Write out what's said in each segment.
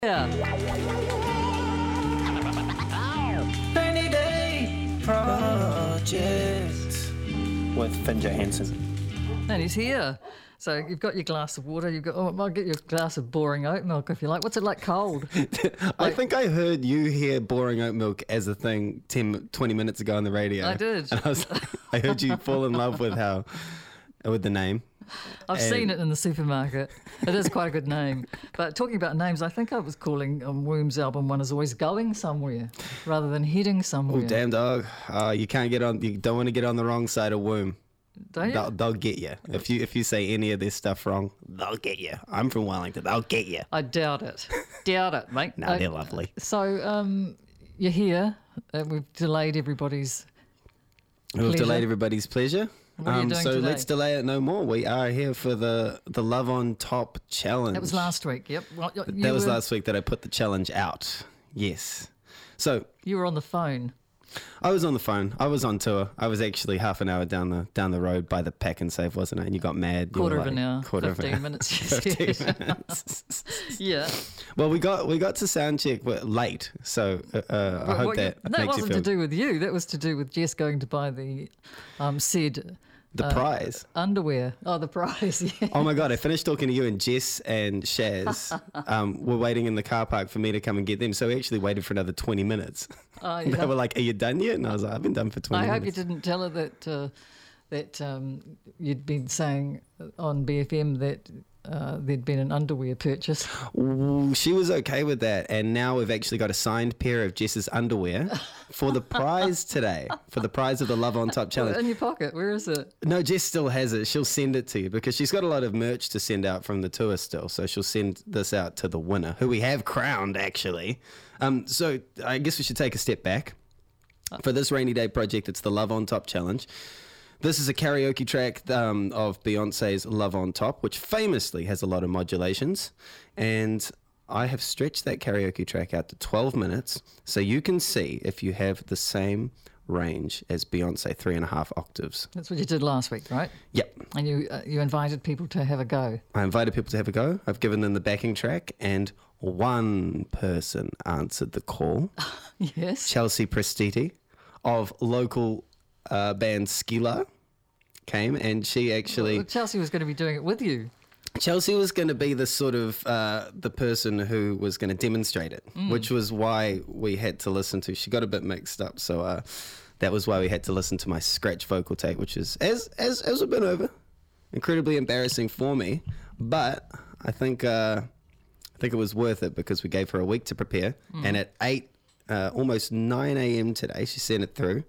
Yeah. Rainy Day Project with Finn Johansson. And he's here. So you've got your glass of water. I'll get you a glass of boring oat milk if you like. What's it like cold? I think I heard you hear boring oat milk as a thing 20 minutes ago on the radio. I did. And I heard you fall in love with the name. I've seen it in the supermarket. It is quite a good name. But talking about names, I think I was calling Womb's album One Is Always Going Somewhere rather than Heading Somewhere. Oh, damn dog. You don't want to get on the wrong side of Womb. Don't you? They'll get you. If you say any of this stuff wrong, they'll get you. I'm from Wellington. They'll get you. I doubt it. Doubt it, mate. No, they're lovely. So you're here. We've delayed everybody's We've delayed everybody's pleasure. What are you doing so today? let's delay it no more. We are here for the Love on Top challenge. That was last week, yep. Well, That was last week that I put the challenge out. Yes. So You were on the phone. I was on the phone. I was on tour. I was actually half an hour down the road by the Pack and Save, wasn't it? And you got mad. Quarter of an hour. 15 minutes. 15 minutes. Yeah. Well, we got to sound check late, so I hope that makes you wasn't feel to do with you. That was to do with Jess going to buy the said the prize. underwear. Oh, the prize. Yeah. Oh my God, I finished talking to you, and Jess and Shaz were waiting in the car park for me to come and get them. So we actually waited for another 20 minutes. Oh, And yeah. they were like, "Are you done yet?" And I was like, "I've been done for 20 I minutes." hope you didn't tell her that you'd been saying on BFM that there'd been an underwear purchase. Ooh, she was okay with that, and now we've actually got a signed pair of Jess's underwear for the prize today, for the prize of the Love on Top challenge. In your pocket. Where is it? No, Jess still has it. She'll send it to you because she's got a lot of merch to send out from the tour still. So she'll send this out to the winner, who we have crowned, actually. So I guess we should take a step back. For this rainy day project, it's the Love on Top challenge. This is a karaoke track of Beyonce's Love on Top, which famously has a lot of modulations. And I have stretched that karaoke track out to 12 minutes so you can see if you have the same range as Beyonce, 3.5 octaves. That's what you did last week, right? Yep. And you invited people to have a go. I invited people to have a go. I've given them the backing track, and one person answered the call. Yes. Chelsea Prestiti of local band Skila came, and she actually... Well, Chelsea was going to be doing it with you. Chelsea was going to be the sort of the person who was going to demonstrate it, which was why we had to listen to... She got a bit mixed up, so that was why we had to listen to my scratch vocal tape, which is, as we've been over, incredibly embarrassing for me, but I think it was worth it because we gave her a week to prepare, and at 8, almost 9 a.m. today, she sent it through.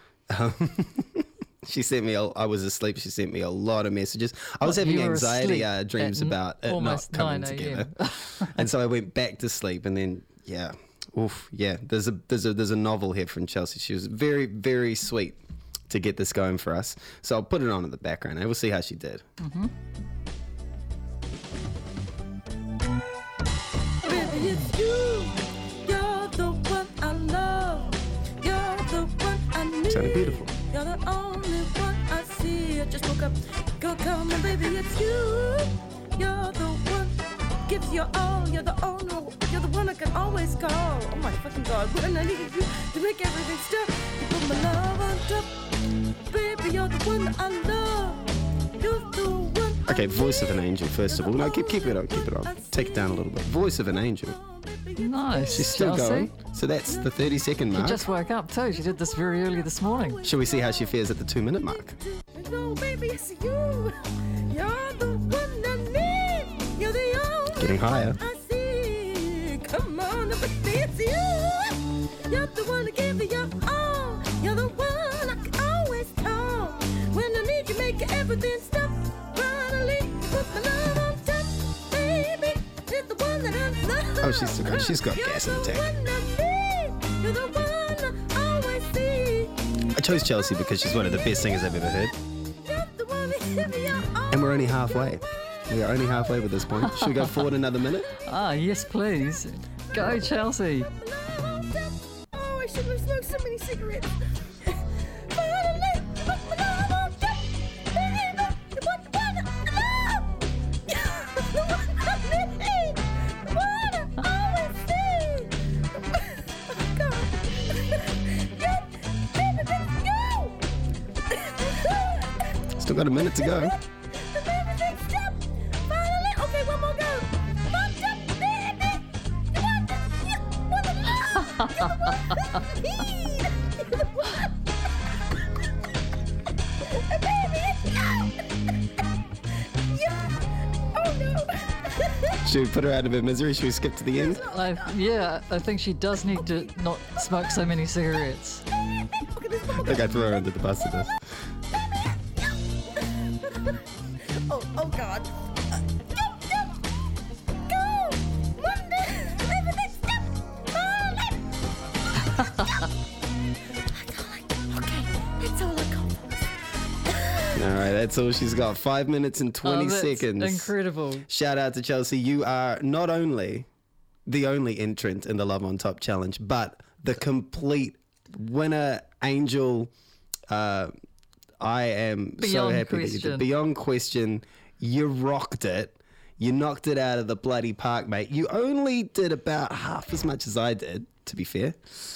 She sent me, I was asleep, she sent me a lot of messages. I was having You were anxiety asleep dreams at about it not almost coming 9 together. a.m. And so I went back to sleep, and then, there's a novel here from Chelsea. She was very, very sweet to get this going for us. So I'll put it on in the background, and we'll see how she did. Mm-hmm. Baby, it's you. You're the one I love. You're the one I need. Sounded beautiful. You're the only one I see. I just woke up. Go, come on, baby, it's you. You're the one. Gives you all. You're the owner. You're the one I can always call. Oh my fucking God, when I need you to make everything stop. You put my love on top. Baby, you're the one I love. You're the one. Okay, voice of an angel, first of all. No, keep it on. Take it down a little bit. Voice of an angel. Nice. She's still Chelsea. going. So that's the 30-second She mark. just woke up too. She did this very early this morning. Shall we see how she fares at the 2-minute mark? No, baby, it's you. You're the one I need. You're the only Getting higher. I see. Come on, baby, it's you. You're the one to give me your all. You're the one I can always call. When I need you, make everything stop. Finally, put my love on top, baby. You're the one that I love. Oh, she's got gas in the tank. You're the one I always see. I chose Chelsea because she's one of the best singers I've ever heard. You're the one to give me your all. And we're only halfway. We are only halfway with this point. Should we go forward another minute? Ah, yes, please. Go, Chelsea. Oh, I should have smoked so many cigarettes. Finally, put my love on top. Baby, you're the one I love. The one I need. The one I always got a minute to go. The baby said stop. Finally. Okay, one more go. One, two, baby. One, two, Oh no. Should we put her out of her misery? Should we skip to the end? I think she does need to not smoke so many cigarettes. I think I threw her under the bus at this. Oh God. Go. One, baby, stop. Okay, that's all I got. All right, that's all she's got. 5 minutes and 20 that's seconds. Incredible. Shout out to Chelsea. You are not only the only entrant in the Love on Top challenge, but the complete winner, angel. I am so Beyond happy that you question. did. Beyond question. You rocked it. You knocked it out of the bloody park, mate. You only did about half as much as I did, to be fair.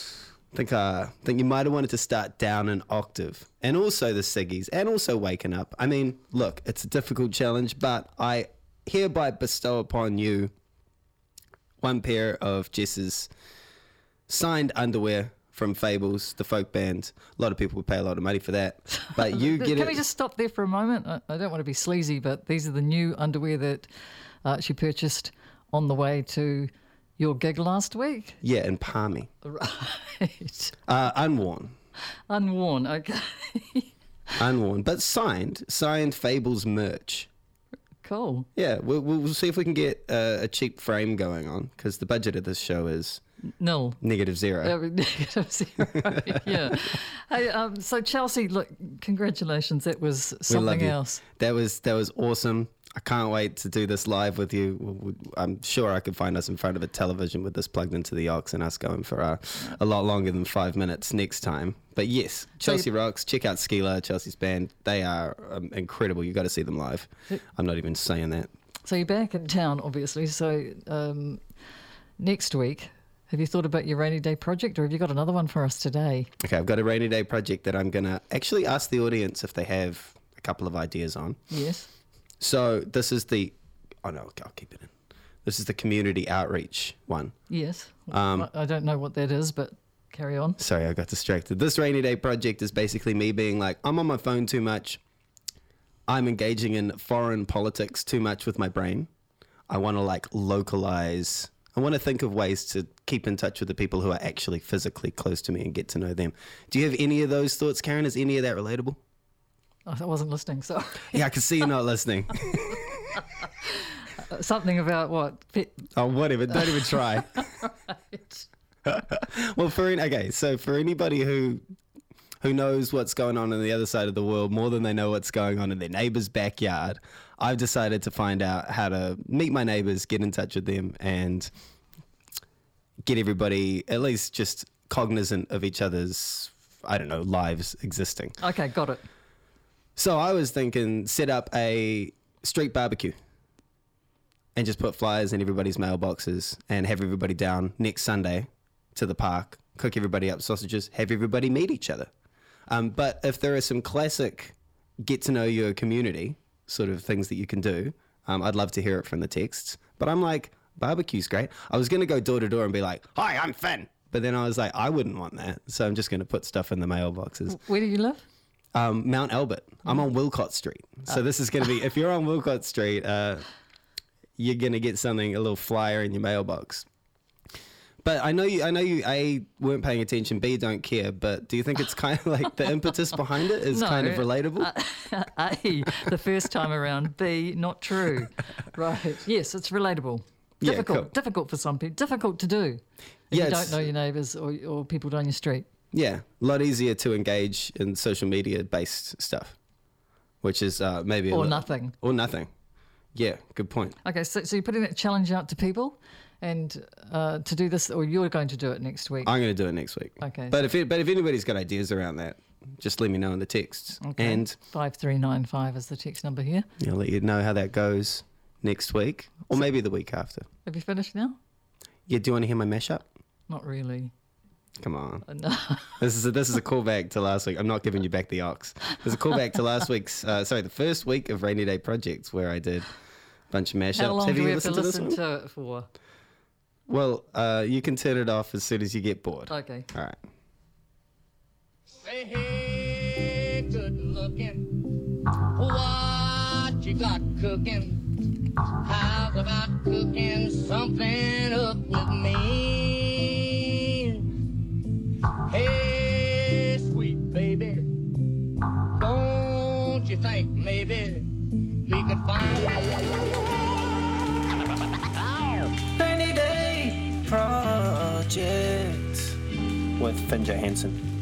I think you might have wanted to start down an octave. And also the ciggies, and also waking up. I mean, look, it's a difficult challenge, but I hereby bestow upon you one pair of Jess's signed underwear from Fables, the folk band. A lot of people would pay a lot of money for that. But you get Can it. we just stop there for a moment? I don't want to be sleazy, but these are the new underwear that she purchased on the way to your gig last week. Yeah, in Palmy. Right. Unworn. Unworn, okay. Unworn, but signed Fables merch. Cool. Yeah, we'll see if we can get a cheap frame going on, because the budget of this show is Nil. -0. Negative zero. Yeah. Hey, so Chelsea, look, congratulations. That was We love something you. else. That was awesome. I can't wait to do this live with you. I'm sure I could find us in front of a television with this plugged into the aux and us going for a lot longer than 5 minutes next time. But yes, Chelsea rocks. Check out Skila, Chelsea's band. They are incredible. You got to see them live. I'm not even saying that. So you're back in town, obviously. So next week, have you thought about your rainy day project, or have you got another one for us today? Okay, I've got a rainy day project that I'm going to actually ask the audience if they have a couple of ideas on. Yes. So this is the... Oh, no, I'll keep it in. This is the community outreach one. Yes. I don't know what that is, but carry on. Sorry, I got distracted. This rainy day project is basically me being like, I'm on my phone too much. I'm engaging in foreign politics too much with my brain. I want to localize. I want to think of ways to keep in touch with the people who are actually physically close to me and get to know them. Do you have any of those thoughts, Karen? Is any of that relatable? I wasn't listening, sorry. Yeah, I can see you're not listening. Something about what? Oh, whatever. Don't even try. Right. Well, for anybody who knows what's going on the other side of the world more than they know what's going on in their neighbour's backyard, I've decided to find out how to meet my neighbours, get in touch with them, and get everybody at least just cognizant of each other's, lives existing. Okay, got it. So I was thinking set up a street barbecue and just put flyers in everybody's mailboxes and have everybody down next Sunday to the park, cook everybody up sausages, have everybody meet each other. But if there are some classic get to know your community sort of things that you can do, I'd love to hear it from the texts. But I'm like, barbecue's great. I was going to go door to door and be like, hi, I'm Finn. But then I was like, I wouldn't want that. So I'm just going to put stuff in the mailboxes. Where do you live? Mount Albert. I'm on Wilcott Street. So this is going to be, if you're on Wilcott Street, you're going to get a little flyer in your mailbox. But I know you, A, weren't paying attention, B, don't care. But do you think it's kind of like the impetus behind it is kind of relatable? A, the first time around. B, not true. Right. Yes, it's relatable. Yeah, Difficult. cool. Difficult for some people. Difficult to do. If Yeah, you it's- don't know your neighbours or people down your street. Yeah, a lot easier to engage in social media based stuff, which is maybe Or nothing. Or nothing. Yeah, good point. Okay, so you're putting that challenge out to people and to do this, or you're going to do it next week? I'm going to do it next week. Okay. But if anybody's got ideas around that, just let me know in the texts. Okay. And 5395 is the text number here. I'll let you know how that goes next week, or maybe the week after. Have you finished now? Yeah, do you want to hear my mashup? Not really. Come on. No. This is a callback to last week. I'm not giving you back the ox. There's a callback to last week's, the first week of Rainy Day Projects where I did a bunch of mashups. How long have do you we have to listened listen this one? to it for? Well, you can turn it off as soon as you get bored. Okay. All right. Say, hey, good looking, what you got cooking? How's about cooking something up with me? Hey, sweet baby, don't you think maybe we could find Rainy Day Project with Finn Johansson.